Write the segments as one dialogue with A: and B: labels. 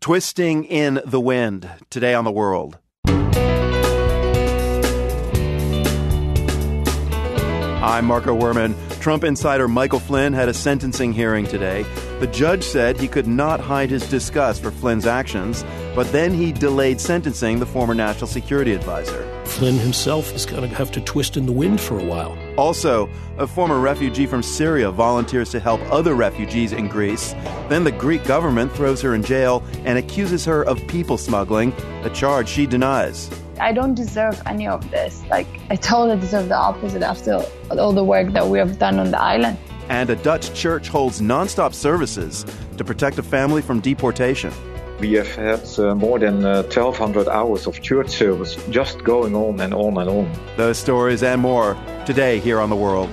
A: Twisting in the Wind, today on The World. I'm Marco Werman. Trump insider Michael Flynn had a sentencing hearing today. The judge said he could not hide his disgust for Flynn's actions, but then he delayed sentencing the former national security advisor.
B: Flynn himself is going to have to twist in the wind for a while.
A: Also, a former refugee from Syria volunteers to help other refugees in Greece. Then the Greek government throws her in jail and accuses her of people smuggling, a charge she denies.
C: I don't deserve any of this. I totally deserve the opposite after all the work that we have done on the island.
A: And a Dutch church holds nonstop services to protect a family from deportation.
D: We have had more than 1,200 hours of church service just going on and on and on.
A: Those stories and more today here on The World.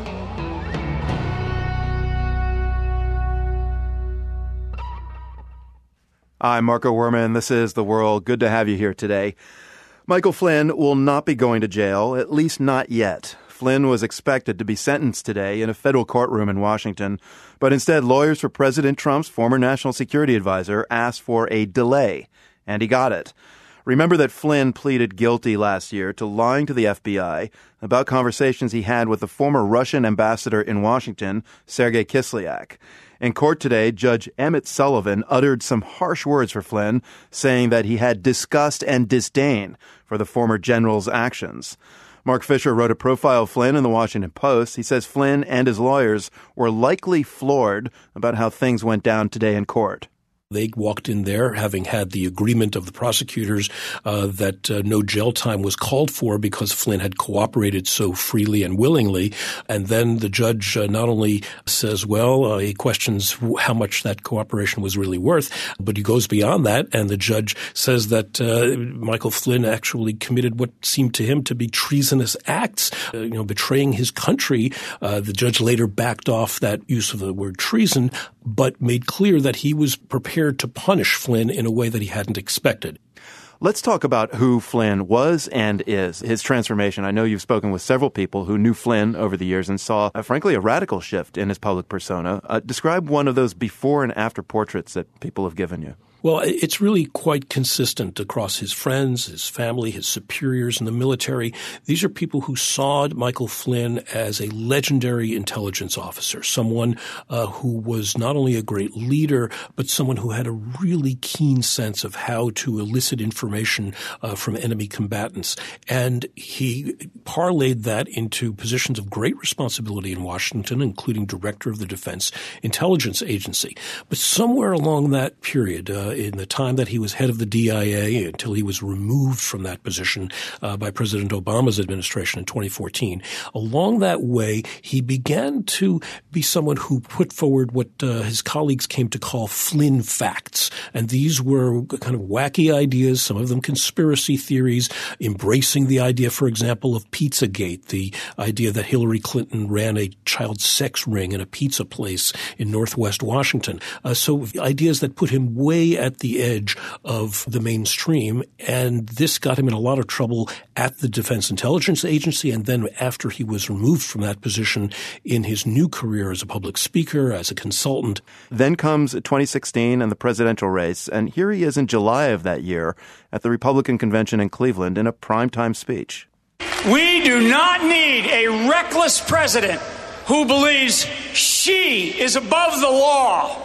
A: I'm Marco Werman. This is The World. Good to have you here today. Michael Flynn will not be going to jail, at least not yet. Flynn was expected to be sentenced today in a federal courtroom in Washington, but instead lawyers for President Trump's former national security advisor asked for a delay, and he got it. Remember that Flynn pleaded guilty last year to lying to the FBI about conversations he had with the former Russian ambassador in Washington, Sergei Kislyak. In court today, Judge Emmett Sullivan uttered some harsh words for Flynn, saying that he had disgust and disdain for the former general's actions. Mark Fisher wrote a profile of Flynn in the Washington Post. He says Flynn and his lawyers were likely floored about how things went down today in court.
B: They walked in there having had the agreement of the prosecutors that no jail time was called for because Flynn had cooperated so freely and willingly. And then the judge not only says, he questions how much that cooperation was really worth, but he goes beyond that. And the judge says that Michael Flynn actually committed what seemed to him to be treasonous acts, betraying his country. The judge later backed off that use of the word treason, but made clear that he was prepared to punish Flynn in a way that he hadn't expected.
A: Let's talk about who Flynn was and is, his transformation. I know you've spoken with several people who knew Flynn over the years and saw, frankly, a radical shift in his public persona. Describe one of those before and after portraits that people have given you.
B: Well, it's really quite consistent across his friends, his family, his superiors in the military. These are people who saw Michael Flynn as a legendary intelligence officer, someone who was not only a great leader, but someone who had a really keen sense of how to elicit information from enemy combatants. And he parlayed that into positions of great responsibility in Washington, including director of the Defense Intelligence Agency. But somewhere along that period, in the time that he was head of the DIA until he was removed from that position by President Obama's administration in 2014. Along that way, he began to be someone who put forward what his colleagues came to call Flynn facts. And these were kind of wacky ideas, some of them conspiracy theories, embracing the idea, for example, of Pizzagate, the idea that Hillary Clinton ran a child sex ring in a pizza place in Northwest Washington. So ideas that put him way at the edge of the mainstream, and this got him in a lot of trouble at the Defense Intelligence Agency, and then after he was removed from that position in his new career as a public speaker, as a consultant.
A: Then comes 2016 and the presidential race, and here he is in July of that year at the Republican convention in Cleveland in a primetime speech.
E: We do not need a reckless president who believes she is above the law.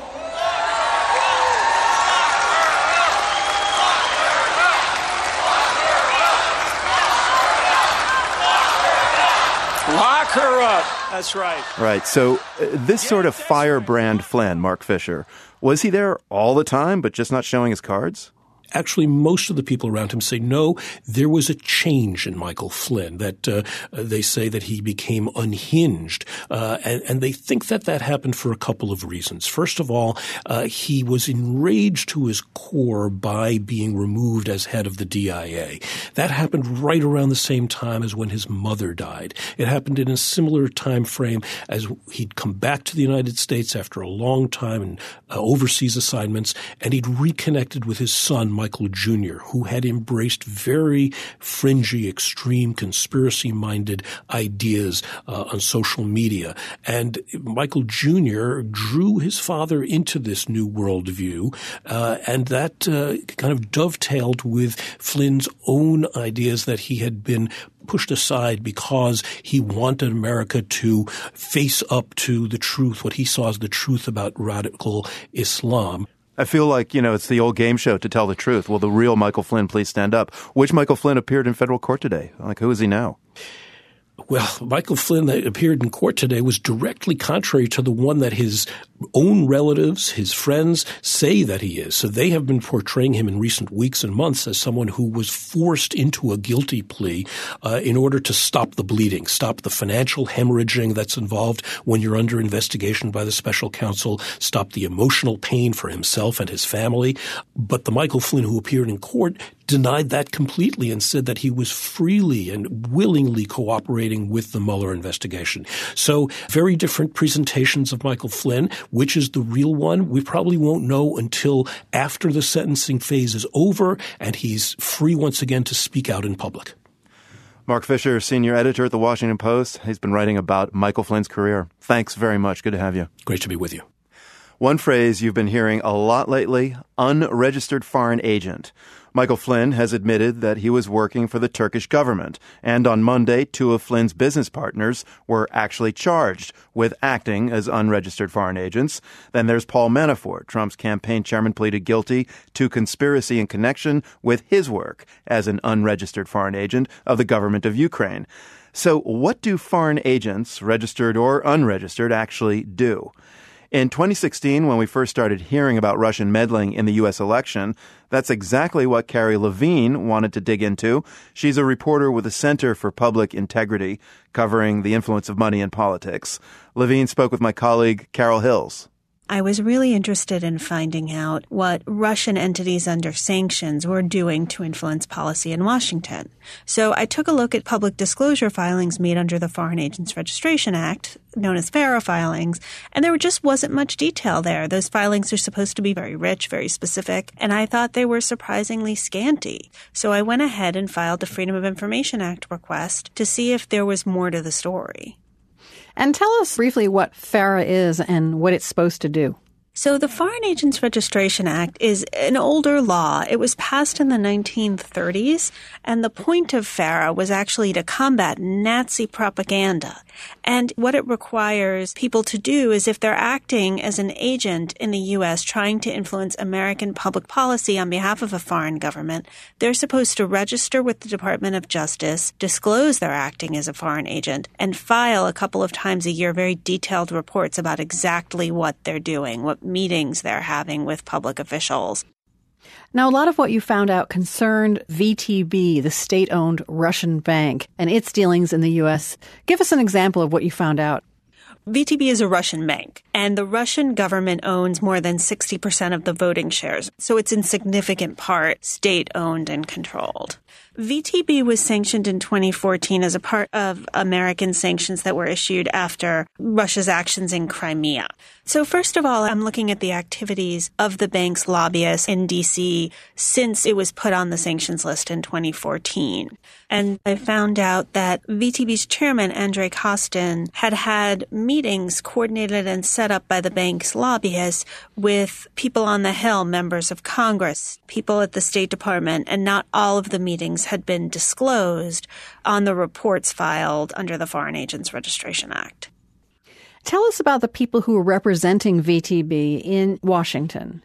E: Lock her up. That's right.
A: Right. So this sort of firebrand Flynn, Mark Fisher, was he there all the time but just not showing his cards?
B: Actually, most of the people around him say, no, there was a change in Michael Flynn, that they say that he became unhinged. And they think that that happened for a couple of reasons. First of all, he was enraged to his core by being removed as head of the DIA. That happened right around the same time as when his mother died. It happened in a similar time frame as he'd come back to the United States after a long time in overseas assignments, and he'd reconnected with his son, Michael Jr., who had embraced very fringy, extreme, conspiracy-minded ideas on social media. And Michael Jr. drew his father into this new worldview, and that kind of dovetailed with Flynn's own ideas that he had been pushed aside because he wanted America to face up to the truth, what he saw as the truth about radical Islam.
A: I feel like, it's the old game show to tell the truth. Will the real Michael Flynn please stand up? Which Michael Flynn appeared in federal court today? Who is he now?
B: Well, Michael Flynn that appeared in court today was directly contrary to the one that his own relatives, his friends, say that he is. So they have been portraying him in recent weeks and months as someone who was forced into a guilty plea in order to stop the bleeding, stop the financial hemorrhaging that's involved when you're under investigation by the special counsel, stop the emotional pain for himself and his family. But the Michael Flynn who appeared in court denied that completely and said that he was freely and willingly cooperating with the Mueller investigation. So very different presentations of Michael Flynn. Which is the real one? We probably won't know until after the sentencing phase is over and he's free once again to speak out in public.
A: Mark Fisher, senior editor at The Washington Post. He's been writing about Michael Flynn's career. Thanks very much. Good to have you.
B: Great to be with you.
A: One phrase you've been hearing a lot lately, unregistered foreign agent. Michael Flynn has admitted that he was working for the Turkish government, and on Monday, 2 of Flynn's business partners were actually charged with acting as unregistered foreign agents. Then there's Paul Manafort. Trump's campaign chairman pleaded guilty to conspiracy in connection with his work as an unregistered foreign agent of the government of Ukraine. So what do foreign agents, registered or unregistered, actually do? In 2016, when we first started hearing about Russian meddling in the U.S. election, that's exactly what Carrie Levine wanted to dig into. She's a reporter with the Center for Public Integrity, covering the influence of money in politics. Levine spoke with my colleague, Carol Hills.
F: I was really interested in finding out what Russian entities under sanctions were doing to influence policy in Washington. So I took a look at public disclosure filings made under the Foreign Agents Registration Act, known as FARA filings, and there just wasn't much detail there. Those filings are supposed to be very rich, very specific, and I thought they were surprisingly scanty. So I went ahead and filed a Freedom of Information Act request to see if there was more to the story.
G: And tell us briefly what FARA is and what it's supposed to do.
F: So the Foreign Agents Registration Act is an older law. It was passed in the 1930s, and the point of FARA was actually to combat Nazi propaganda. And what it requires people to do is if they're acting as an agent in the U.S. trying to influence American public policy on behalf of a foreign government, they're supposed to register with the Department of Justice, disclose they're acting as a foreign agent, and file a couple of times a year very detailed reports about exactly what they're doing, what meetings they're having with public officials.
G: Now, a lot of what you found out concerned VTB, the state-owned Russian bank, and its dealings in the U.S. Give us an example of what you found out.
F: VTB is a Russian bank, and the Russian government owns more than 60% of the voting shares, so it's in significant part state-owned and controlled. VTB was sanctioned in 2014 as a part of American sanctions that were issued after Russia's actions in Crimea. So first of all, I'm looking at the activities of the bank's lobbyists in D.C. since it was put on the sanctions list in 2014. And I found out that VTB's chairman, Andrei Kostin, had had meetings coordinated and set up by the bank's lobbyists with people on the Hill, members of Congress, people at the State Department, and not all of the meetings had been disclosed on the reports filed under the Foreign Agents Registration Act.
G: Tell us about the people who are representing VTB in Washington.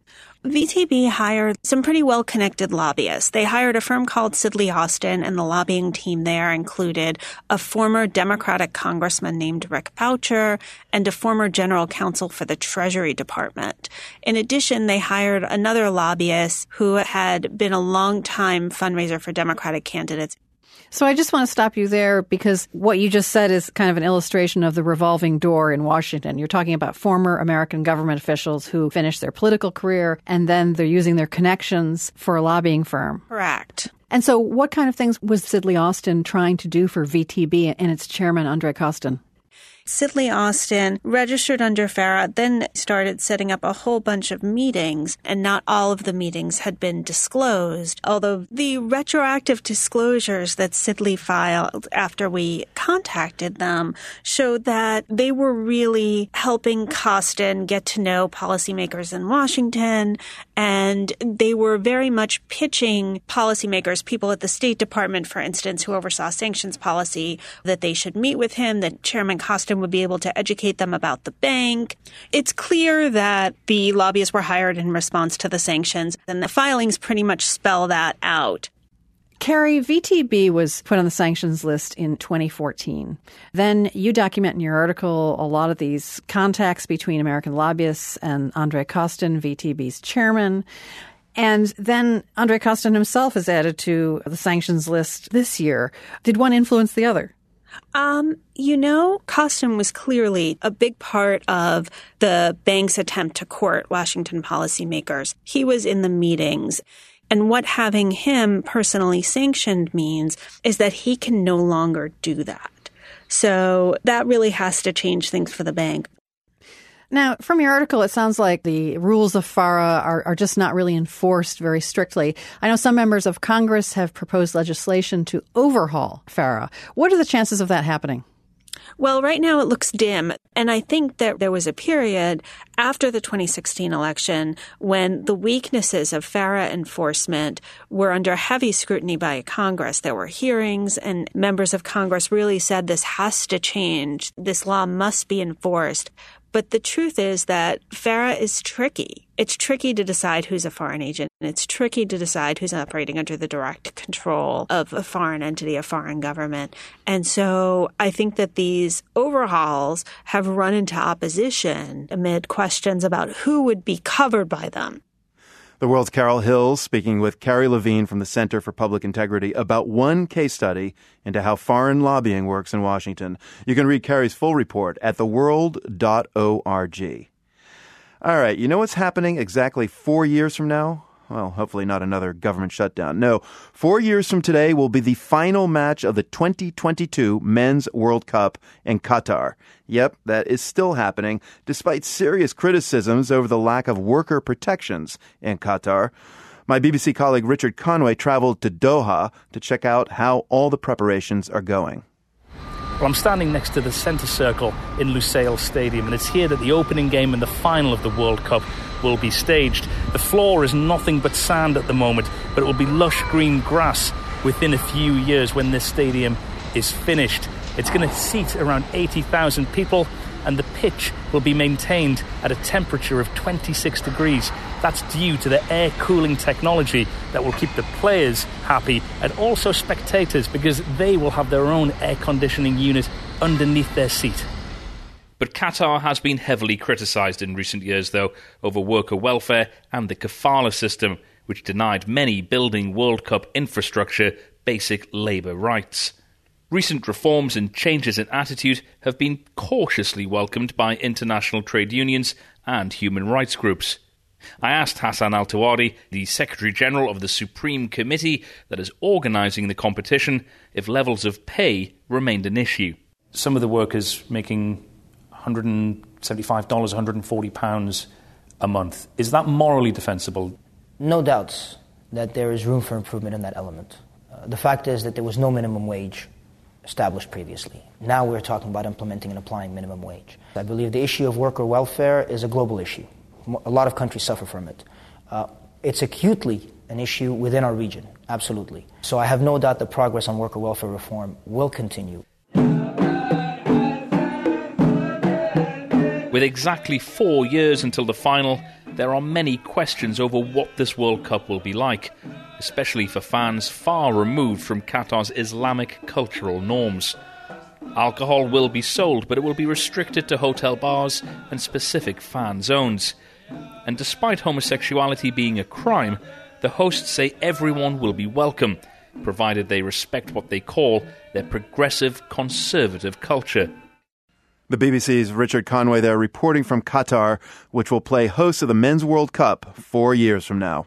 F: VTB hired some pretty well-connected lobbyists. They hired a firm called Sidley Austin, and the lobbying team there included a former Democratic congressman named Rick Boucher and a former general counsel for the Treasury Department. In addition, they hired another lobbyist who had been a long-time fundraiser for Democratic candidates.
G: So I just want to stop you there because what you just said is kind of an illustration of the revolving door in Washington. You're talking about former American government officials who finished their political career and then they're using their connections for a lobbying firm.
F: Correct.
G: And so what kind of things was Sidley Austin trying to do for VTB and its chairman, Andrei Kostin?
F: Sidley Austin registered under FARA, then started setting up a whole bunch of meetings, and not all of the meetings had been disclosed, although the retroactive disclosures that Sidley filed after we contacted them showed that they were really helping Costin get to know policymakers in Washington, and they were very much pitching policymakers, people at the State Department, for instance, who oversaw sanctions policy, that they should meet with him, that Chairman Costin would be able to educate them about the bank. It's clear that the lobbyists were hired in response to the sanctions, and the filings pretty much spell that out.
G: Carrie, VTB was put on the sanctions list in 2014. Then you document in your article a lot of these contacts between American lobbyists and Andrei Kostin, VTB's chairman. And then Andrei Kostin himself is added to the sanctions list this year. Did one influence the other?
F: Kostin was clearly a big part of the bank's attempt to court Washington policymakers. He was in the meetings. And what having him personally sanctioned means is that he can no longer do that. So that really has to change things for the bank.
G: Now, from your article, it sounds like the rules of FARA are just not really enforced very strictly. I know some members of Congress have proposed legislation to overhaul FARA. What are the chances of that happening?
F: Well, right now it looks dim. And I think that there was a period after the 2016 election when the weaknesses of FARA enforcement were under heavy scrutiny by Congress. There were hearings, and members of Congress really said this has to change. This law must be enforced. But the truth is that FARA is tricky. It's tricky to decide who's a foreign agent. It's tricky to decide who's operating under the direct control of a foreign entity, a foreign government. And so I think that these overhauls have run into opposition amid questions about who would be covered by them.
A: The World's Carol Hills speaking with Carrie Levine from the Center for Public Integrity about one case study into how foreign lobbying works in Washington. You can read Carrie's full report at theworld.org. All right, you know what's happening exactly 4 years from now? Well, hopefully not another government shutdown. No, 4 years from today will be the final match of the 2022 Men's World Cup in Qatar. Yep, that is still happening, despite serious criticisms over the lack of worker protections in Qatar. My BBC colleague Richard Conway traveled to Doha to check out how all the preparations are going.
H: Well, I'm standing next to the centre circle in Lusail Stadium, and it's here that the opening game and the final of the World Cup will be staged. The floor is nothing but sand at the moment, but it will be lush green grass within a few years when this stadium is finished. It's going to seat around 80,000 people, and the pitch will be maintained at a temperature of 26 degrees. That's due to the air cooling technology that will keep the players happy and also spectators, because they will have their own air conditioning unit underneath their seat. But Qatar has been heavily criticised in recent years, though, over worker welfare and the kafala system, which denied many building World Cup infrastructure basic labour rights. Recent reforms and changes in attitude have been cautiously welcomed by international trade unions and human rights groups. I asked Hassan Al-Tawadi, the Secretary-General of the Supreme Committee that is organising the competition, if levels of pay remained an issue. Some of the workers making $175, £140 a month. Is that morally defensible?
I: No doubts that there is room for improvement in that element. The fact is that there was no minimum wage established previously. Now we're talking about implementing and applying minimum wage. I believe the issue of worker welfare is a global issue. A lot of countries suffer from it. It's acutely an issue within our region, absolutely. So I have no doubt that progress on worker welfare reform will continue.
H: With exactly 4 years until the final, there are many questions over what this World Cup will be like, especially for fans far removed from Qatar's Islamic cultural norms. Alcohol will be sold, but it will be restricted to hotel bars and specific fan zones. And despite homosexuality being a crime, the hosts say everyone will be welcome, provided they respect what they call their progressive conservative culture.
A: The BBC's Richard Conway there reporting from Qatar, which will play host of the Men's World Cup 4 years from now.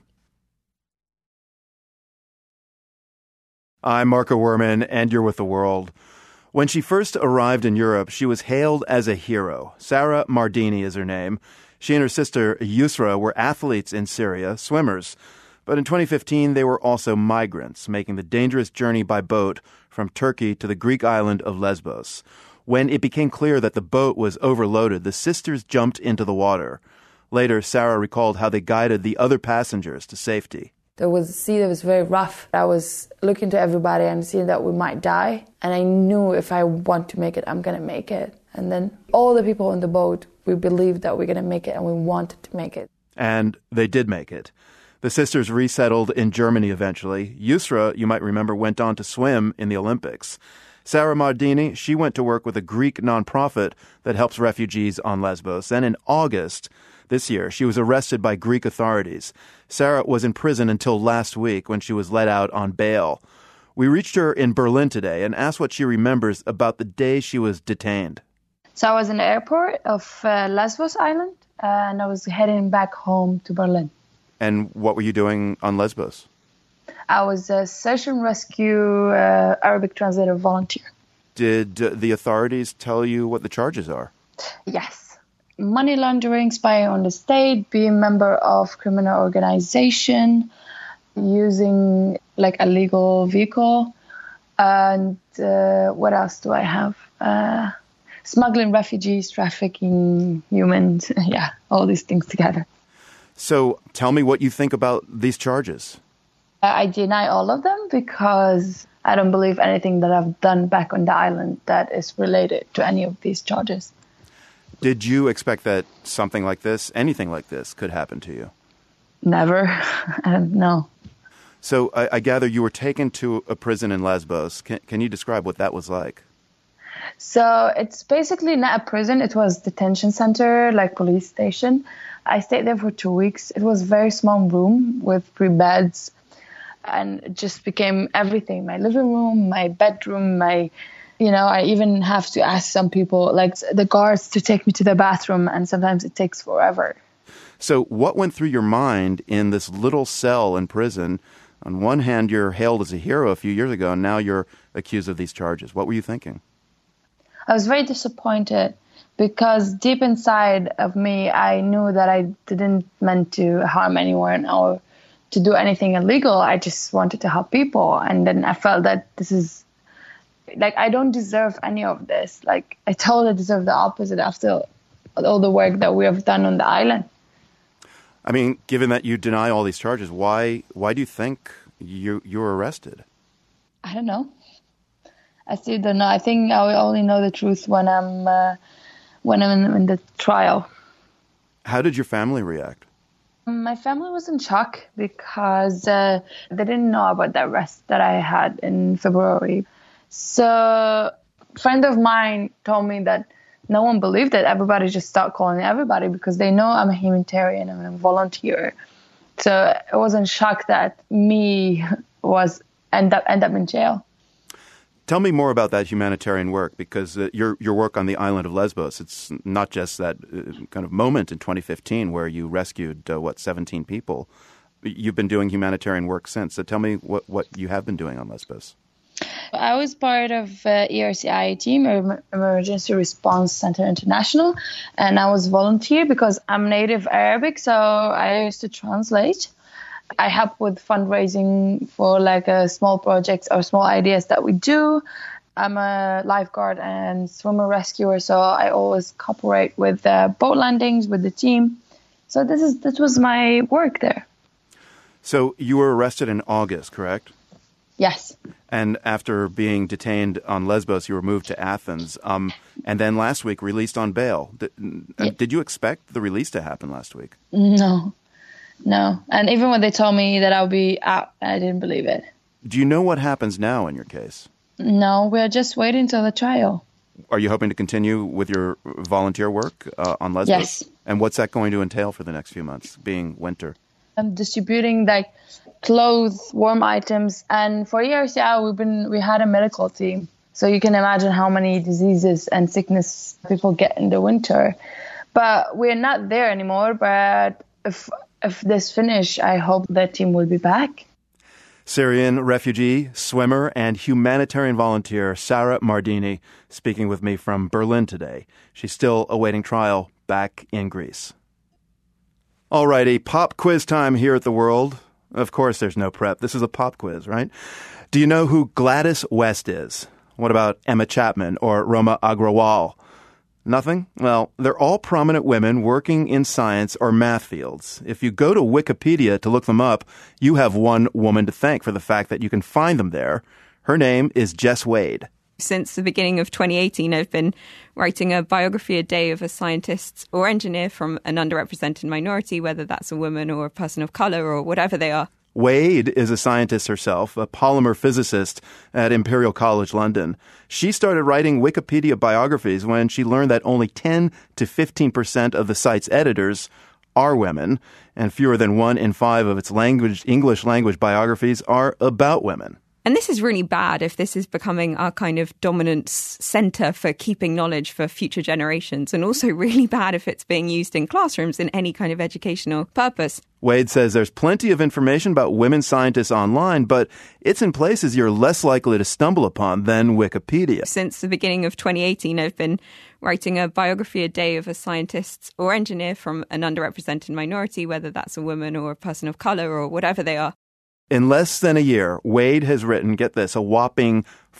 A: I'm Marco Werman, and you're with The World. When she first arrived in Europe, she was hailed as a hero. Sara Mardini is her name. She and her sister Yusra were athletes in Syria, swimmers. But in 2015, they were also migrants, making the dangerous journey by boat from Turkey to the Greek island of Lesbos. When it became clear that the boat was overloaded, the sisters jumped into the water. Later, Sara recalled how they guided the other passengers to safety.
C: There was a sea that was very rough. I was looking to everybody and seeing that we might die. And I knew if I want to make it, I'm going to make it. And then all the people on the boat, we believed that we're going to make it and we wanted to make it.
A: And they did make it. The sisters resettled in Germany eventually. Yusra, you might remember, went on to swim in the Olympics. Sara Mardini, she went to work with a Greek nonprofit that helps refugees on Lesbos. And in August this year, she was arrested by Greek authorities. Sara was in prison until last week when she was let out on bail. We reached her in Berlin today and asked what she remembers about the day she was detained.
C: So I was in the airport of Lesbos Island, and I was heading back home to Berlin.
A: And what were you doing on Lesbos?
C: I was a search and rescue Arabic translator volunteer.
A: Did the authorities tell you what the charges are?
C: Yes. Money laundering, spying on the state, being a member of criminal organization, using like a legal vehicle, and what else do I have? Smuggling refugees, trafficking humans, yeah, all these things together.
A: So tell me what you think about these charges.
C: I deny all of them because I don't believe anything that I've done back on the island that is related to any of these charges.
A: Did you expect that something like this, anything like this, could happen to you?
C: Never. No.
A: So I gather you were taken to a prison in Lesbos. Can you describe what that was like?
C: So it's basically not a prison. It was a detention center, like police station. I stayed there for 2 weeks. It was a very small room with 3 beds. And it just became everything. My living room, my bedroom, I even have to ask some people, like the guards, to take me to the bathroom, and sometimes it takes forever.
A: So what went through your mind in this little cell in prison? On one hand, you're hailed as a hero a few years ago, and now you're accused of these charges. What were you thinking?
C: I was very disappointed because deep inside of me, I knew that I didn't meant to harm anyone or to do anything illegal. I just wanted to help people. And then I felt that this is, like, I don't deserve any of this. Like, I totally deserve the opposite after all the work that we have done on the island.
A: I mean, given that you deny all these charges, why do you think you were arrested?
C: I don't know. I still don't know. I think I will only know the truth when I'm in the trial.
A: How did your family react?
C: My family was in shock because they didn't know about the arrest that I had in February. So a friend of mine told me that no one believed it. Everybody just started calling everybody because they know I'm a humanitarian, I'm a volunteer. So I was in shock that me was end up in jail.
A: Tell me more about that humanitarian work, because your work on the island of Lesbos, it's not just that kind of moment in 2015 where you rescued, 17 people. You've been doing humanitarian work since. So tell me what you have been doing on Lesbos.
C: I was part of ERCI team, Emergency Response Center International, and I was volunteer because I'm native Arabic, so I used to translate. I help with fundraising for like small projects or small ideas that we do. I'm a lifeguard and swimmer rescuer, so I always cooperate with boat landings with the team. So this was my work there.
A: So you were arrested in August, correct?
C: Yes.
A: And after being detained on Lesbos, you were moved to Athens, and then last week released on bail. Did you expect the release to happen last week?
C: No. And even when they told me that I'll be out, I didn't believe it.
A: Do you know what happens now in your case?
C: No, we're just waiting until the trial.
A: Are you hoping to continue with your volunteer work on Lesbos?
C: Yes.
A: And what's that going to entail for the next few months, being winter?
C: I'm distributing like clothes, warm items, and for ERCI we had a medical team. So you can imagine how many diseases and sickness people get in the winter. But we're not there anymore. But if this finish, I hope the team will be back.
A: Syrian refugee, swimmer, and humanitarian volunteer Sarah Mardini speaking with me from Berlin today. She's still awaiting trial back in Greece. All righty, pop quiz time here at The World. Of course, there's no prep. This is a pop quiz, right? Do you know who Gladys West is? What about Emma Chapman or Roma Agrawal? Nothing? Well, they're all prominent women working in science or math fields. If you go to Wikipedia to look them up, you have one woman to thank for the fact that you can find them there. Her name is Jess Wade.
J: Since the beginning of 2018, I've been writing a biography a day of a scientist or engineer from an underrepresented minority, whether that's a woman or a person of color or whatever they are.
A: Wade is a scientist herself, a polymer physicist at Imperial College London. She started writing Wikipedia biographies when she learned that only 10 to 15% of the site's editors are women, and fewer than 1 in 5 of its English language biographies are about women.
J: And this is really bad if this is becoming our kind of dominant center for keeping knowledge for future generations, and also really bad if it's being used in classrooms in any kind of educational purpose.
A: Wade says there's plenty of information about women scientists online, but it's in places you're less likely to stumble upon than Wikipedia.
J: Since the beginning of 2018, I've been writing a biography a day of a scientist or engineer from an underrepresented minority, whether that's a woman or a person of color or whatever they are.
A: In less than a year, Wade has written, get this, a whopping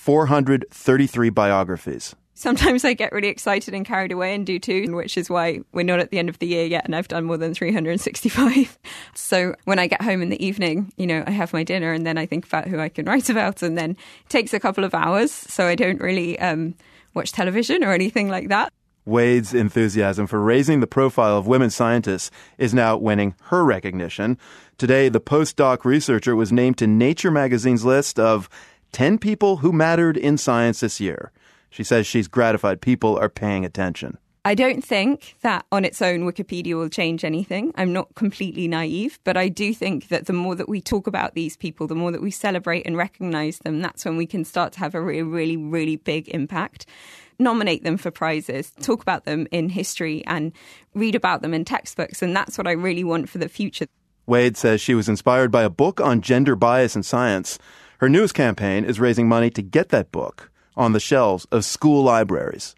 A: 433 biographies.
J: Sometimes I get really excited and carried away and do too, which is why we're not at the end of the year yet and I've done more than 365. So when I get home in the evening, I have my dinner and then I think about who I can write about, and then it takes a couple of hours, so I don't really watch television or anything like that.
A: Wade's enthusiasm for raising the profile of women scientists is now winning her recognition. Today, the postdoc researcher was named to Nature magazine's list of 10 people who mattered in science this year. She says she's gratified people are paying attention.
J: I don't think that on its own Wikipedia will change anything. I'm not completely naive, but I do think that the more that we talk about these people, the more that we celebrate and recognize them, that's when we can start to have a really, really, really big impact. Nominate them for prizes, talk about them in history and read about them in textbooks. And that's what I really want for the future.
A: Wade says she was inspired by a book on gender bias in science. Her newest campaign is raising money to get that book on the shelves of school libraries.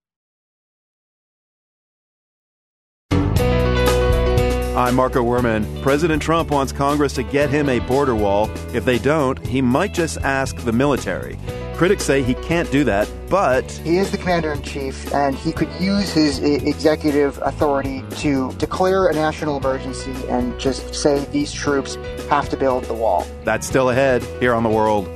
A: I'm Marco Werman. President Trump wants Congress to get him a border wall. If they don't, he might just ask the military. Critics say he can't do that, but
K: he is the commander-in-chief, and he could use his executive authority to declare a national emergency and just say these troops have to build the wall.
A: That's still ahead here on The World.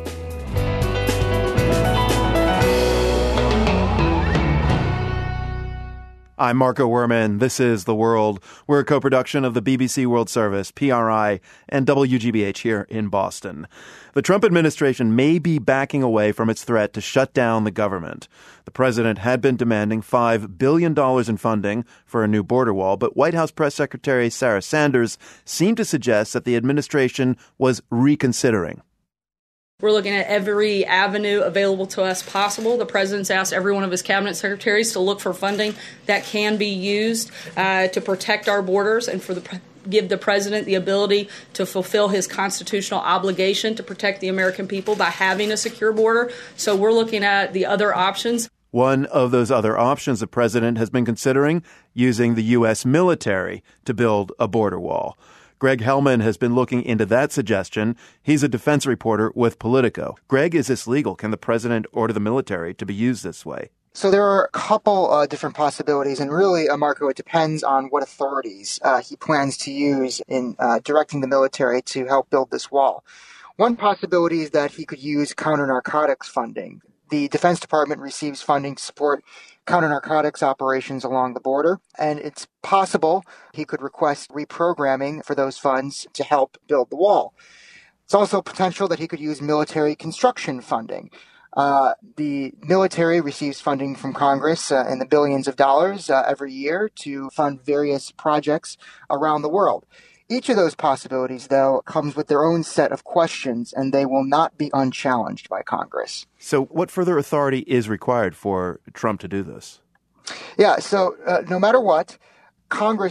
A: I'm Marco Werman. This is The World. We're a co-production of the BBC World Service, PRI, and WGBH here in Boston. The Trump administration may be backing away from its threat to shut down the government. The president had been demanding $5 billion in funding for a new border wall, but White House Press Secretary Sarah Sanders seemed to suggest that the administration was reconsidering.
L: We're looking at every avenue available to us possible. The president's asked every one of his cabinet secretaries to look for funding that can be used to protect our borders and give the president the ability to fulfill his constitutional obligation to protect the American people by having a secure border. So we're looking at the other options.
A: One of those other options the president has been considering, using the U.S. military to build a border wall. Greg Hellman has been looking into that suggestion. He's a defense reporter with Politico. Greg, is this legal? Can the president order the military to be used this way?
K: So there are a couple different possibilities, and really, Marco, it depends on what authorities he plans to use in directing the military to help build this wall. One possibility is that he could use counter-narcotics funding. The Defense Department receives funding to support counter-narcotics operations along the border, and it's possible he could request reprogramming for those funds to help build the wall. It's also potential that he could use military construction funding. The military receives funding from Congress in the billions of dollars every year to fund various projects around the world. Each of those possibilities, though, comes with their own set of questions, and they will not be unchallenged by Congress.
A: So what further authority is required for Trump to do this?
K: Yeah, so no matter what, Congress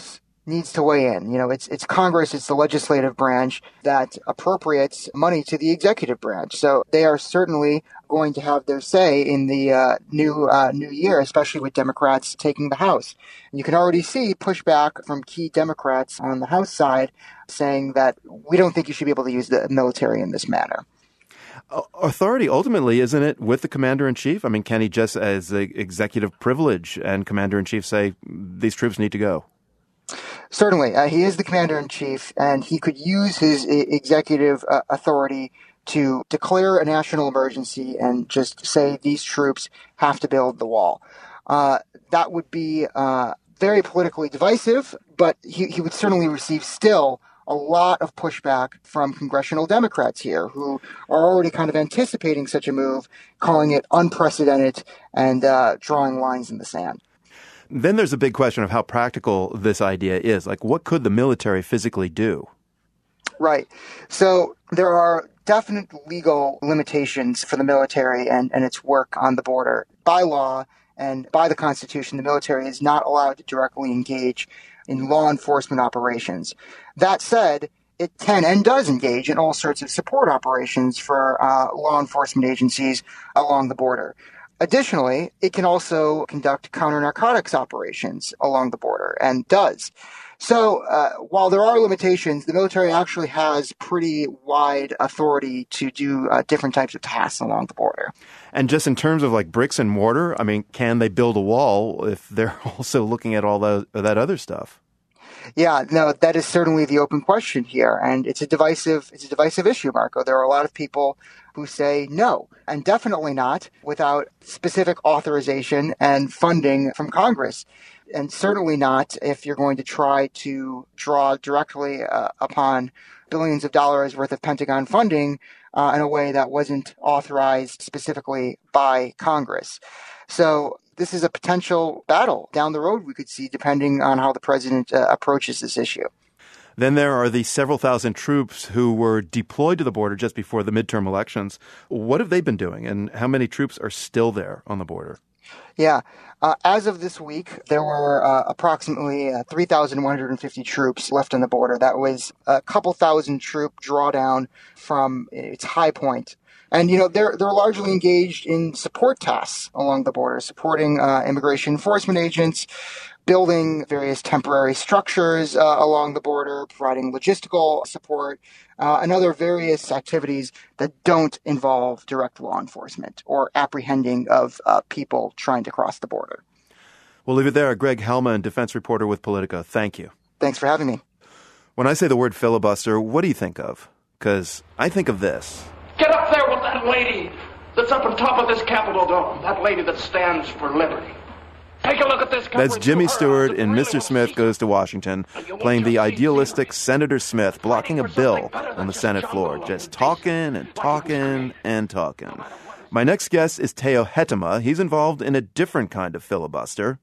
K: needs to weigh in. It's Congress, it's the legislative branch that appropriates money to the executive branch. So they are certainly going to have their say in the new year, especially with Democrats taking the House. And you can already see pushback from key Democrats on the House side saying that we don't think you should be able to use the military in this manner.
A: Authority, ultimately, isn't it with the commander-in-chief? I mean, can he just, as the executive privilege and commander-in-chief, say these troops need to go?
K: Certainly. He is the commander-in-chief, and he could use his executive authority to declare a national emergency and just say these troops have to build the wall. That would be very politically divisive, but he would certainly receive still a lot of pushback from congressional Democrats here who are already kind of anticipating such a move, calling it unprecedented and drawing lines in the sand.
A: Then there's a big question of how practical this idea is. Like, what could the military physically do?
K: Right. So there are definite legal limitations for the military and its work on the border. By law and by the Constitution, the military is not allowed to directly engage in law enforcement operations. That said, it can and does engage in all sorts of support operations for law enforcement agencies along the border. Additionally, it can also conduct counter-narcotics operations along the border, and does. So while there are limitations, the military actually has pretty wide authority to do different types of tasks along the border.
A: And just in terms of like bricks and mortar, I mean, can they build a wall if they're also looking at all that other stuff?
K: Yeah, no, that is certainly the open question here, and it's a divisive issue, Marco. There are a lot of people who say no, and definitely not without specific authorization and funding from Congress, and certainly not if you're going to try to draw directly upon billions of dollars worth of Pentagon funding in a way that wasn't authorized specifically by Congress. So this is a potential battle down the road we could see depending on how the president approaches this issue.
A: Then there are the several thousand troops who were deployed to the border just before the midterm elections. What have they been doing, and how many troops are still there on the border?
K: Yeah. As of this week, there were approximately 3,150 troops left on the border. That was a couple thousand troop drawdown from its high point. And, they're largely engaged in support tasks along the border, supporting immigration enforcement agents, building various temporary structures along the border, providing logistical support, and other various activities that don't involve direct law enforcement or apprehending of people trying to cross the border.
A: We'll leave it there. Greg Hellman, defense reporter with Politico. Thank you.
K: Thanks for having me.
A: When I say the word filibuster, what do you think of? Because I think of this.
M: Get up there with that lady that's up on top of this Capitol dome, that lady that stands for liberty. Take a look at this.
A: That's Jimmy Stewart in Mr. Smith Goes to Washington, playing the idealistic Senator Smith, blocking a bill on the Senate floor, just talking and talking and talking. My next guest is Teo Hetema. He's involved in a different kind of filibuster.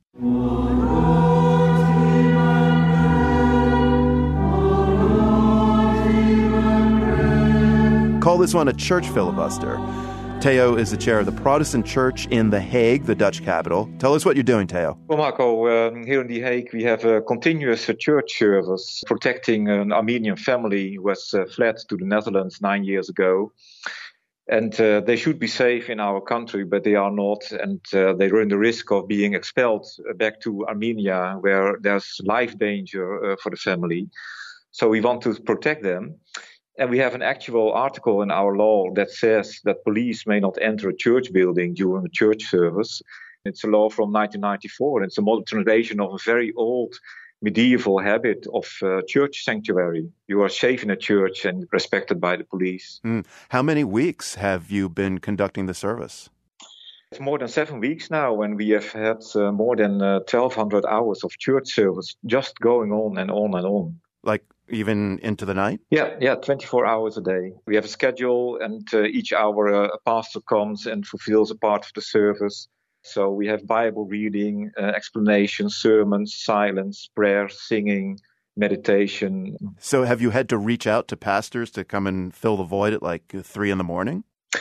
A: Call this one a church filibuster. Teo is the chair of the Protestant Church in The Hague, the Dutch capital. Tell us what you're doing, Teo.
D: Well, Marco, here in The Hague, we have a continuous church service protecting an Armenian family who has fled to the Netherlands 9 years ago. And they should be safe in our country, but they are not. And they run the risk of being expelled back to Armenia, where there's life danger for the family. So we want to protect them. And we have an actual article in our law that says that police may not enter a church building during a church service. It's a law from 1994, and it's a modernization of a very old medieval habit of church sanctuary. You are safe in a church and respected by the police.
A: How many weeks have you been conducting the service?
D: It's more than 7 weeks now, and we have had more than 1,200 hours of church service just going on and on and on.
A: Like even into the night?
D: Yeah, 24 hours a day. We have a schedule, and each hour a pastor comes and fulfills a part of the service. So we have Bible reading, explanations, sermons, silence, prayer, singing, meditation.
A: So have you had to reach out to pastors to come and fill the void at like 3 a.m?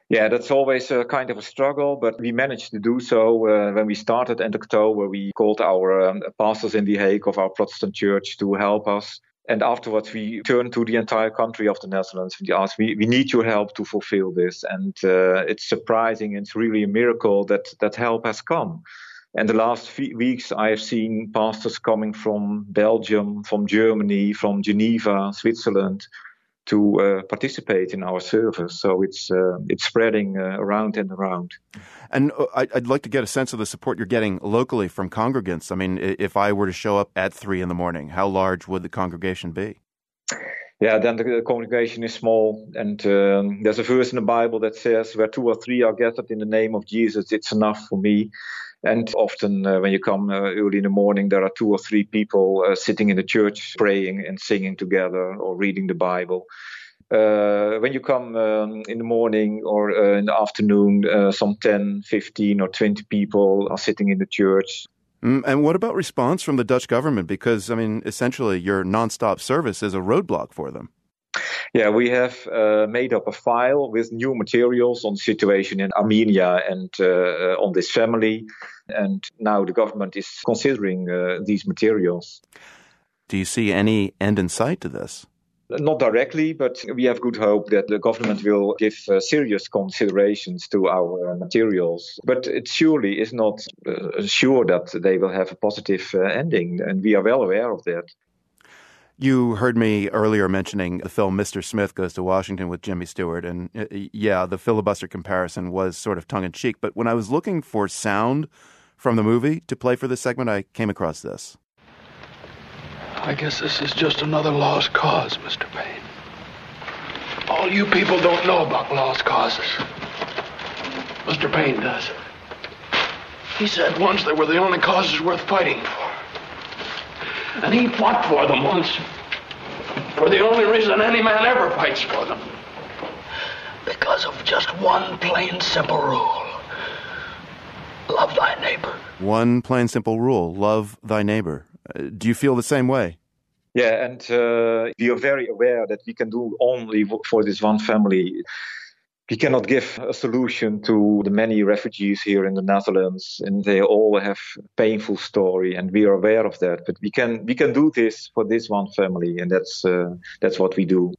D: Yeah, that's always a kind of a struggle, but we managed to do so. When we started in October, we called our pastors in The Hague of our Protestant church to help us. And afterwards, we turned to the entire country of the Netherlands. We asked, we need your help to fulfill this. And it's surprising. It's really a miracle that help has come. And the last few weeks, I have seen pastors coming from Belgium, from Germany, from Geneva, Switzerland, to participate in our service. So it's spreading around and around.
A: And I'd like to get a sense of the support you're getting locally from congregants. I mean, if I were to show up at 3 a.m, how large would the congregation be?
D: Yeah, then the congregation is small. And there's a verse in the Bible that says, where 2 or 3 are gathered in the name of Jesus, it's enough for me. And often when you come early in the morning, there are 2 or 3 people sitting in the church praying and singing together or reading the Bible. When you come in the morning or in the afternoon, some 10, 15 or 20 people are sitting in the church.
A: And what about response from the Dutch government? Because, I mean, essentially your nonstop service is a roadblock for them.
D: Yeah, we have made up a file with new materials on the situation in Armenia and on this family. And now the government is considering these materials.
A: Do you see any end in sight to this?
D: Not directly, but we have good hope that the government will give serious considerations to our materials. But it surely is not sure that they will have a positive ending, and we are well aware of that.
A: You heard me earlier mentioning the film Mr. Smith Goes to Washington with Jimmy Stewart, and yeah, the filibuster comparison was sort of tongue-in-cheek. But when I was looking for sound from the movie to play for this segment, I came across this.
N: I guess this is just another lost cause, Mr. Payne. All you people don't know about lost causes. Mr. Payne does. He said once they were the only causes worth fighting for. And he fought for them once. For the only reason any man ever fights for them. Because of just one plain, simple rule. Love thy neighbor.
A: One plain, simple rule. Love thy neighbor. Do you feel the same way?
D: Yeah, and we are very aware that we can do only for this one family. We cannot give a solution to the many refugees here in the Netherlands, and they all have a painful story, and we are aware of that. But we can do this for this one family, and that's what we do.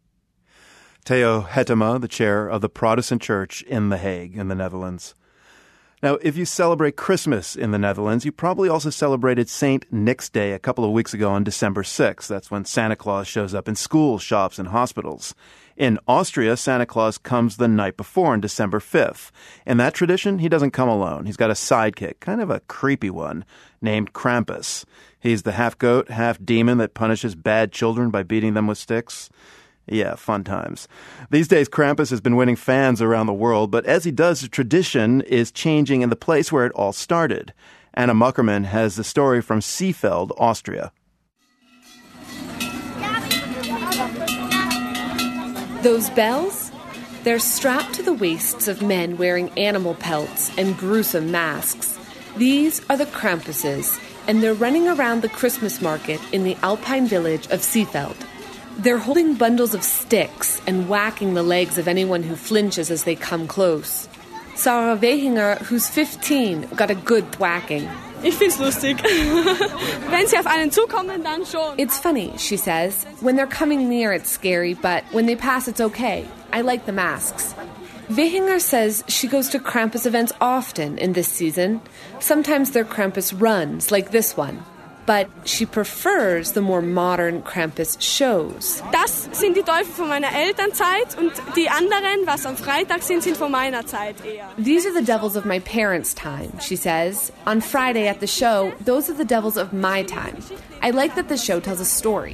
A: Theo Hetema, the chair of the Protestant Church in The Hague in the Netherlands. Now, if you celebrate Christmas in the Netherlands, you probably also celebrated St. Nick's Day a couple of weeks ago on December 6th. That's when Santa Claus shows up in schools, shops, and hospitals. In Austria, Santa Claus comes the night before on December 5th. In that tradition, he doesn't come alone. He's got a sidekick, kind of a creepy one, named Krampus. He's the half-goat, half-demon that punishes bad children by beating them with sticks. Yeah, fun times. These days, Krampus has been winning fans around the world, but as he does, the tradition is changing in the place where it all started. Anna Muckerman has the story from Seefeld, Austria.
O: Those bells? They're strapped to the waists of men wearing animal pelts and gruesome masks. These are the Krampuses, and they're running around the Christmas market in the Alpine village of Seefeld. They're holding bundles of sticks and whacking the legs of anyone who flinches as they come close. Sarah Wehinger, who's 15, got a good thwacking.
P: Ich find's lustig. Wenn sie auf einen zukommen, dann schon.
O: It's funny, she says. When they're coming near, it's scary, but when they pass, it's okay. I like the masks. Wehinger says she goes to Krampus events often in this season. Sometimes they're Krampus runs, like this one. But she prefers the more modern Krampus shows.
P: Das sind die Teufel von meiner Elternzeit und die anderen, was am Freitag sind von meiner Zeit eher.
O: These are the devils of my parents' time, she says. On Friday at the show, those are the devils of my time. I like that the show tells a story.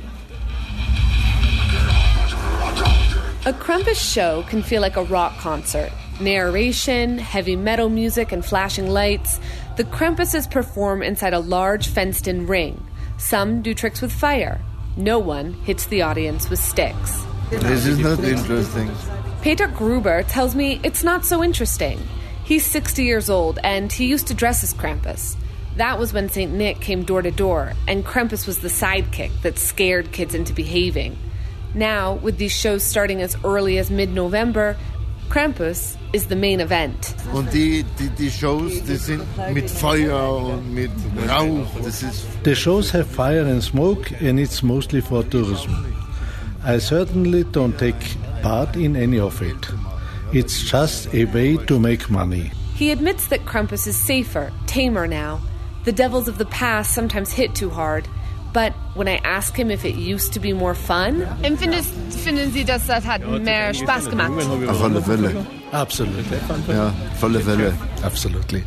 O: A Krampus show can feel like a rock concert. Narration, heavy metal music, and flashing lights. The Krampuses perform inside a large fenced-in ring. Some do tricks with fire. No one hits the audience with sticks.
Q: This is not interesting.
O: Peter Gruber tells me it's not so interesting. He's 60 years old, and he used to dress as Krampus. That was when St. Nick came door to door, and Krampus was the sidekick that scared kids into behaving. Now, with these shows starting as early as mid-November, Krampus is the main event.
Q: Und die Shows, die sind mit Feuer und mit Rauch.
R: The shows have fire and smoke, and it's mostly for tourism. I certainly don't take part in any of it. It's just a way to make money.
O: He admits that Krampus is safer, tamer now. The devils of the past sometimes hit too hard. But when I ask him if it used to be more fun...
S: Finden Sie, dass das hat mehr Spaß gemacht?
Q: Auf alle Fälle.
R: Absolutely.
Q: Ja, auf alle Fälle.
R: Absolutely.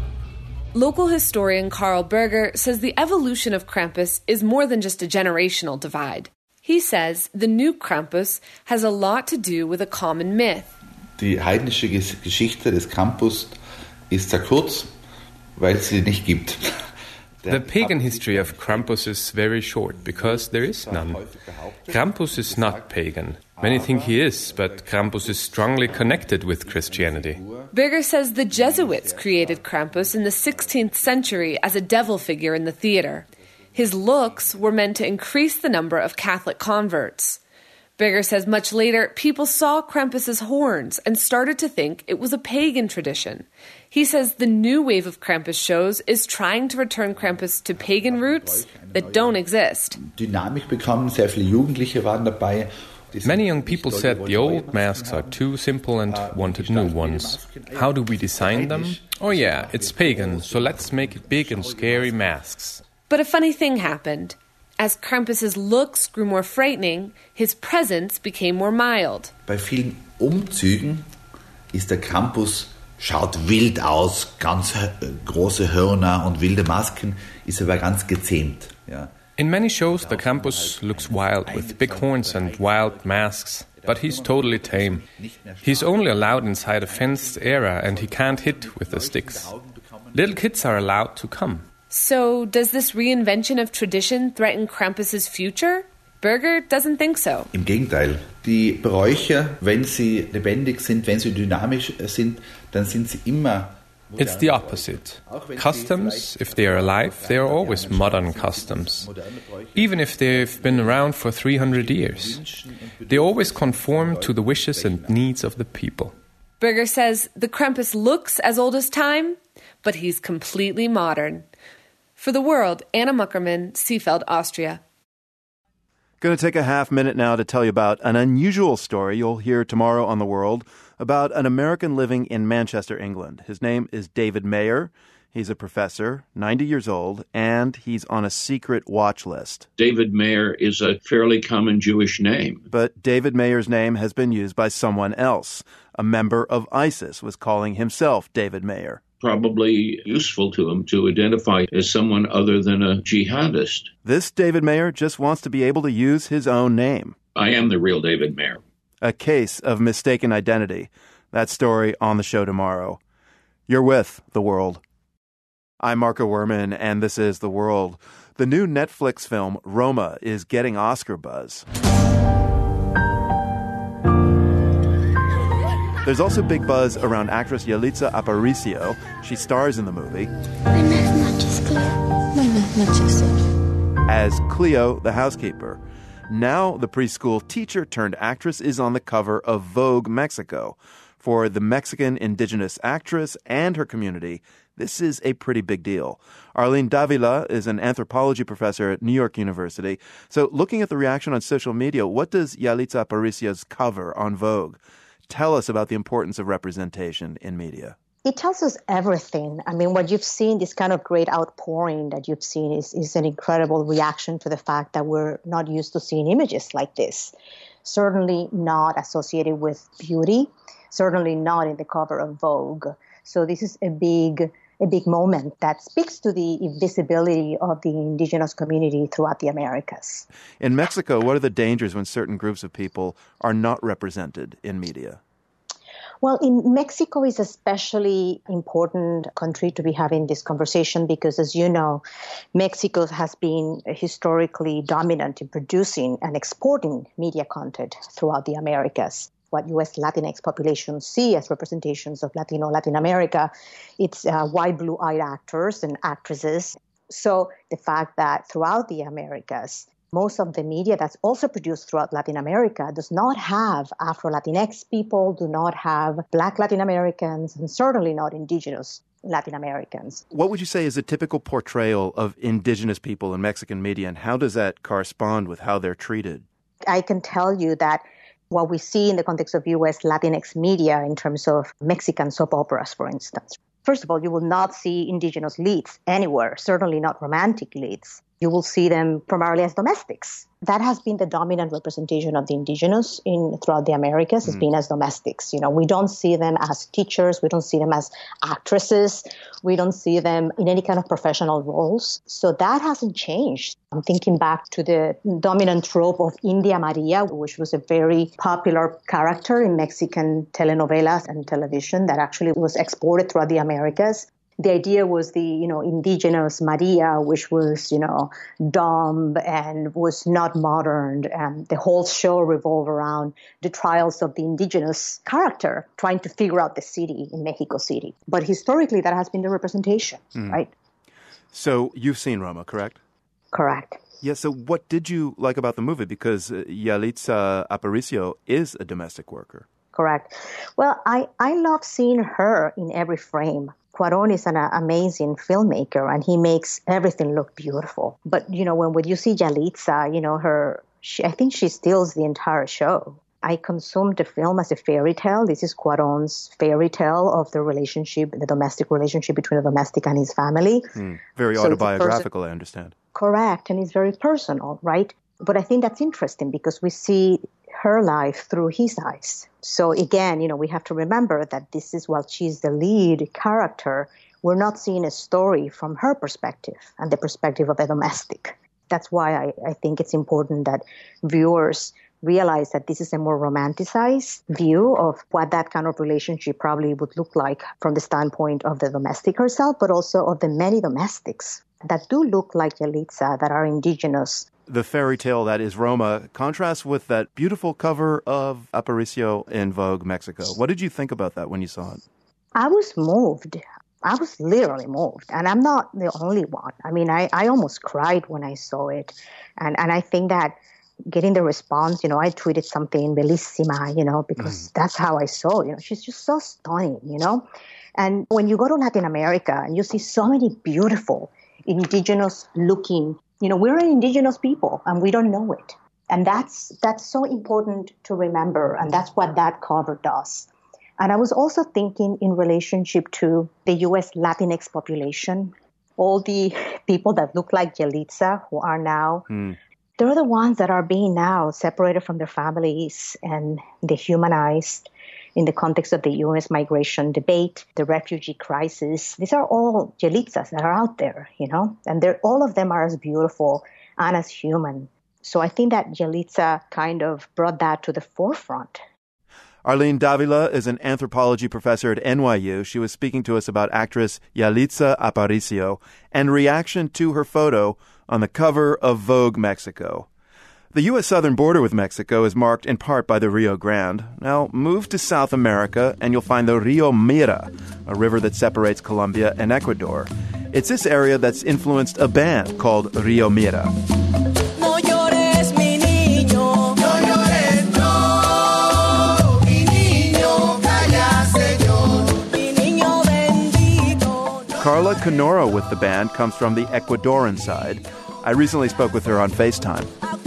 O: Local historian Karl Berger says the evolution of Krampus is more than just a generational divide. He says the new Krampus has a lot to do with a common myth.
T: Die heidnische Geschichte des Krampus ist sehr kurz, weil es sie nicht gibt.
U: The pagan history of Krampus is very short, because there is none. Krampus is not pagan. Many think he is, but Krampus is strongly connected with Christianity.
O: Berger says the Jesuits created Krampus in the 16th century as a devil figure in the theater. His looks were meant to increase the number of Catholic converts. Berger says much later, people saw Krampus's horns and started to think it was a pagan tradition. He says the new wave of Krampus shows is trying to return Krampus to pagan roots that don't exist.
T: Dynamik bekommen, sehr viele Jugendliche waren dabei.
U: Many young people said the old masks are too simple and wanted new ones. How do we design them? Oh yeah, it's pagan, so let's make it big and scary masks.
O: But a funny thing happened. As Krampus's looks grew more frightening, his presence became more mild.
T: Bei vielen Umzügen ist der Krampus, schaut wild aus, ganz große Hörner und wilde Masken, ist aber ganz gezähmt. Ja.
U: In many shows, the Krampus looks wild, with big horns and wild masks, but he's totally tame. He's only allowed inside a fenced area, and he can't hit with the sticks. Little kids are allowed to come.
O: So, does this reinvention of tradition threaten Krampus's future? Berger doesn't think so.
T: Im Gegenteil. Die Bräuche, wenn sie lebendig sind, wenn sie dynamisch sind, dann sind sie immer...
U: It's the opposite. Customs, if they are alive, they are always modern customs. Even if they've been around for 300 years. They always conform to the wishes and needs of the people.
O: Berger says the Krampus looks as old as time, but he's completely modern. For The World, Anna Muckerman, Seefeld, Austria.
A: Going to take a half minute now to tell you about an unusual story you'll hear tomorrow on The World about an American living in Manchester, England. His name is David Mayer. He's a professor, 90 years old, and he's on a secret watch list.
V: David Mayer is a fairly common Jewish name.
A: But David Mayer's name has been used by someone else. A member of ISIS was calling himself David Mayer.
V: Probably useful to him to identify as someone other than a jihadist.
A: This David Mayer just wants to be able to use his own name.
V: I am the real David Mayer.
A: A case of mistaken identity. That story on the show tomorrow. You're with The World. I'm Marco Werman, and this is The World. The new Netflix film, Roma, is getting Oscar buzz. There's also big buzz around actress Yalitza Aparicio. She stars in the movie as Cleo, the housekeeper. Now the preschool teacher turned actress is on the cover of Vogue Mexico. For the Mexican indigenous actress and her community, this is a pretty big deal. Arlene Davila is an anthropology professor at New York University. So looking at the reaction on social media, what does Yalitza Aparicio's cover on Vogue tell us about the importance of representation in media?
W: It tells us everything. I mean, what you've seen, this kind of great outpouring that you've seen is an incredible reaction to the fact that we're not used to seeing images like this. Certainly not associated with beauty, certainly not in the cover of Vogue. So this is a big moment that speaks to the visibility of the indigenous community throughout the Americas.
A: In Mexico, what are the dangers when certain groups of people are not represented in media?
W: Well, in Mexico is especially important country to be having this conversation because, as you know, Mexico has been historically dominant in producing and exporting media content throughout the Americas. What U.S. Latinx populations see as representations of Latin America, it's white, blue-eyed actors and actresses. So the fact that throughout the Americas, Most of the media that's also produced throughout Latin America does not have Afro-Latinx people, do not have Black Latin Americans, and certainly not indigenous Latin Americans.
A: What would you say is a typical portrayal of indigenous people in Mexican media, and how does that correspond with how they're treated?
W: I can tell you that what we see in the context of U.S. Latinx media in terms of Mexican soap operas, for instance. First of all, you will not see indigenous leads anywhere, certainly not romantic leads. You will see them primarily as domestics. That has been the dominant representation of the indigenous throughout the Americas, has been as domestics. We don't see them as teachers. We don't see them as actresses. We don't see them in any kind of professional roles. So that hasn't changed. I'm thinking back to the dominant trope of India Maria, which was a very popular character in Mexican telenovelas and television that actually was exported throughout the Americas. The idea was the, indigenous Maria, which was, dumb and was not modern. And the whole show revolved around the trials of the indigenous character trying to figure out the city in Mexico City. But historically, that has been the representation, right?
A: So you've seen Roma, correct?
W: Correct.
A: Yeah, so what did you like about the movie? Because Yalitza Aparicio is a domestic worker.
W: Correct. Well, I love seeing her in every frame. Cuarón is an amazing filmmaker, and he makes everything look beautiful. But, when you see Yalitza, I think she steals the entire show. I consumed the film as a fairy tale. This is Cuarón's fairy tale of the domestic relationship between the domestic and his family.
A: Very autobiographical, I understand.
W: Correct, and it's very personal, right? But I think that's interesting because we see her life through his eyes. So again, we have to remember that this is, while she's the lead character, we're not seeing a story from her perspective and the perspective of a domestic. That's why I think it's important that viewers realize that this is a more romanticized view of what that kind of relationship probably would look like from the standpoint of the domestic herself, but also of the many domestics that do look like Yalitza, that are indigenous.
A: The fairy tale that is Roma contrasts with that beautiful cover of Aparicio in Vogue Mexico. What did you think about that when you saw it?
W: I was moved. I was literally moved. And I'm not the only one. I mean, I almost cried when I saw it. And I think that getting the response, I tweeted something, bellissima, because that's how I saw it. She's just so stunning, And when you go to Latin America and you see so many beautiful, indigenous-looking, we're an indigenous people and we don't know it. And that's so important to remember. And that's what that cover does. And I was also thinking in relationship to the U.S. Latinx population, all the people that look like Yalitza who are now, they're the ones that are being now separated from their families and dehumanized in the context of the U.S. migration debate, the refugee crisis. These are all Yalitzas that are out there, and all of them are as beautiful and as human. So I think that Yalitza kind of brought that to the forefront.
A: Arlene Davila is an anthropology professor at NYU. She was speaking to us about actress Yalitza Aparicio and reaction to her photo on the cover of Vogue Mexico. The U.S. southern border with Mexico is marked in part by the Rio Grande. Now, move to South America and you'll find the Rio Mira, a river that separates Colombia and Ecuador. It's this area that's influenced a band called Rio Mira.
B: No llores, mi niño. No llores, no. Mi niño, calla, señor. Mi niño bendito.
A: Carla Canora with the band comes from the Ecuadorian side. I recently spoke with her on FaceTime.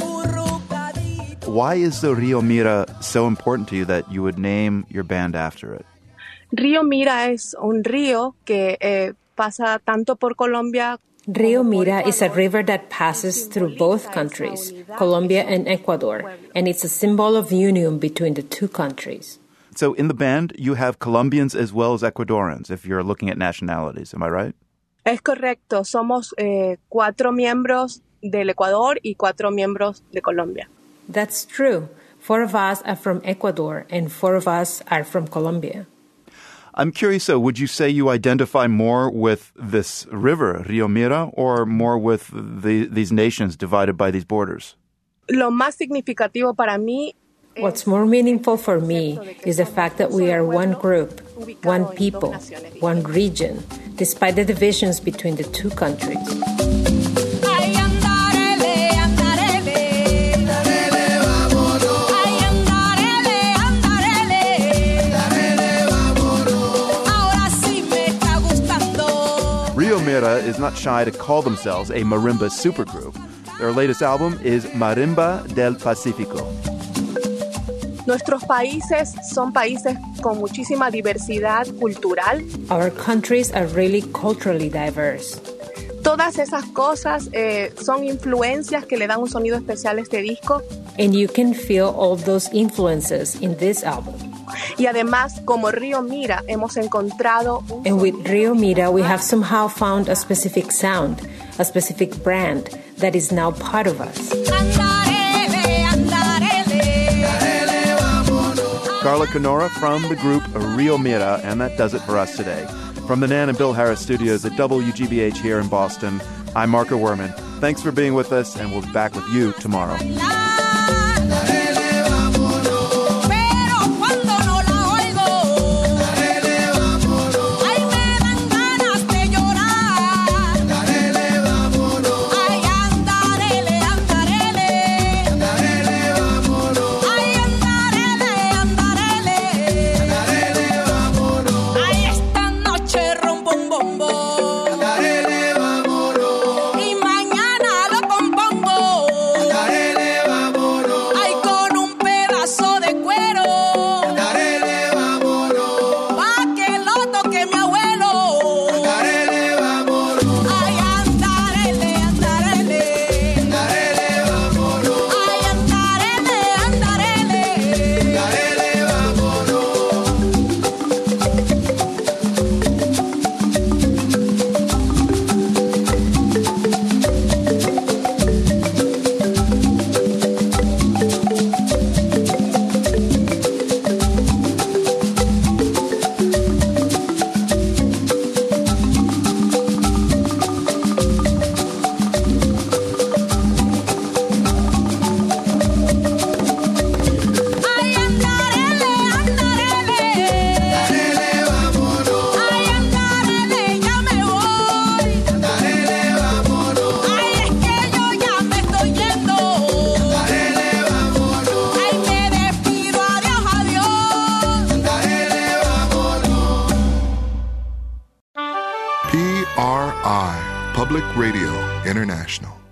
A: Why is the Rio Mira so important to you that you would name your band after it?
P: Rio Mira es un río que pasa tanto por Colombia.
E: Rio Mira is a river that passes through both countries, Colombia and Ecuador, and it's a symbol of union between the two countries.
A: So in the band, you have Colombians as well as Ecuadorians, if you're looking at nationalities. Am I right?
P: Es correcto. Somos 4 miembros del Ecuador y 4 miembros de Colombia.
E: That's true. 4 of us are from Ecuador and 4 of us are from Colombia.
A: I'm curious, though, would you say you identify more with this river, Rio Mira, or more with these nations divided by these borders?
P: Lo más significativo para mí.
E: What's more meaningful for me is the fact that we are one group, one people, one region, despite the divisions between the two countries.
A: Mira is not shy to call themselves a marimba supergroup. Their latest album is Marimba del Pacífico.
P: Nuestros países son países con muchísima diversidad cultural.
E: Our countries are really culturally diverse.
P: Todas esas cosas son influencias que le dan un sonido especial a este disco.
E: And you can feel all those influences in this album.
P: Y además, como Río Mira, hemos encontrado
E: And with Río Mira, we have somehow found a specific sound, a specific brand that is now part of us.
A: Carla Canora from the group Río Mira, and that does it for us today. From the Nan and Bill Harris studios at WGBH here in Boston, I'm Marco Werman. Thanks for being with us, and we'll be back with you tomorrow.
F: PRI, Public Radio International.